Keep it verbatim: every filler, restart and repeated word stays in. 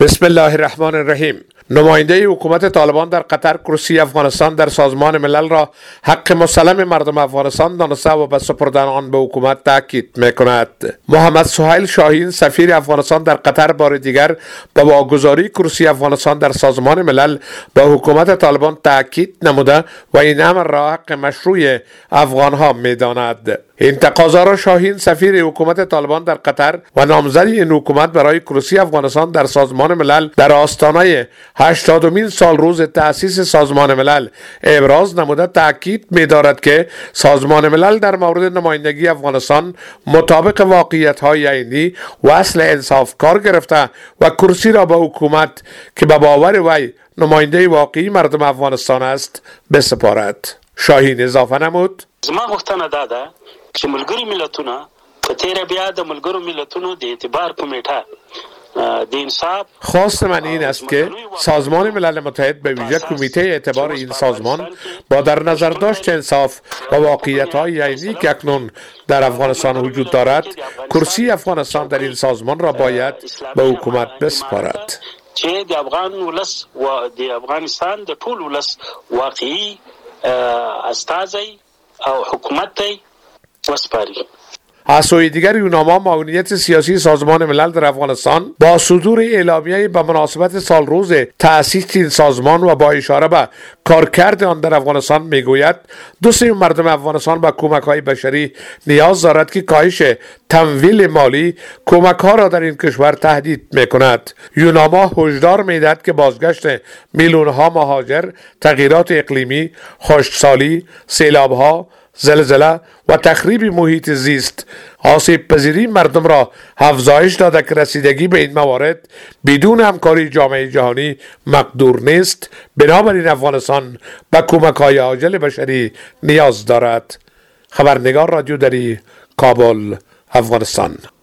بسم الله الرحمن الرحیم. نماینده حکومت طالبان در قطر کرسی افغانستان در سازمان ملل را حق مسلم مردم افغانستان دانسته و به سپردن آن به حکومت تاکید میکند. محمد سهیل شاهین سفیر افغانستان در قطر بار دیگر به واگذاری کرسی افغانستان در سازمان ملل به حکومت طالبان تاکید نموده و این امر را حق مشروع افغانها میداند. این تقاضا را شاهین سفیر حکومت طالبان در قطر و نامزد این حکومت برای کرسی افغانستان در سازمان ملل در آستانه هشتادمین سال روز تأسیس سازمان ملل ابراز نموده تاکید می‌دارد که سازمان ملل در مورد نمایندگی افغانستان مطابق واقعیت‌های عینی و اصل انصاف کار گرفته و کرسی را به حکومت که به باور وی نماینده واقعی مردم افغانستان است بسپارد. شاهین اضافه نمود: زما غوښتنه دا ده چې ملګري ملتونه په تیره بیا د ملګرو ملتونو د اعتبار کمیټه د انصاف خواست من این است که سازمان ملل متحد به ویژه کمیته اعتبار این سازمان با در نظر داشت انصاف و واقعیت‌های عینی که اکنون در افغانستان وجود دارد کرسی افغانستان در این سازمان را باید به حکومت بسپارد. چې د افغان ولس و د افغانستان د ټول ولس واقعي استازی او حکومت ته وسپاري. از سوی دیگر یوناما معاونیت سیاسی سازمان ملل در افغانستان با صدور اعلامیه به مناسبت سالروز تأسیس این سازمان و با اشاره به کارکرد آن در افغانستان میگوید دو سوم مردم افغانستان به کمک‌های بشری نیاز دارد که کاهش تمویل مالی کمک‌ها را در این کشور تهدید میکند. یوناما هشدار میدهد که بازگشت میلیون‌ها مهاجر، تغییرات اقلیمی، خشکسالی، سیلاب‌ها، زلزله و تخریب محیط زیست آسیب پذیری مردم را افزایش داده که رسیدگی به این موارد بدون همکاری جامعه جهانی مقدور نیست. بنابراین افغانستان به کمک‌های عاجل بشری نیاز دارد. خبرنگار رادیو دری، کابل، افغانستان.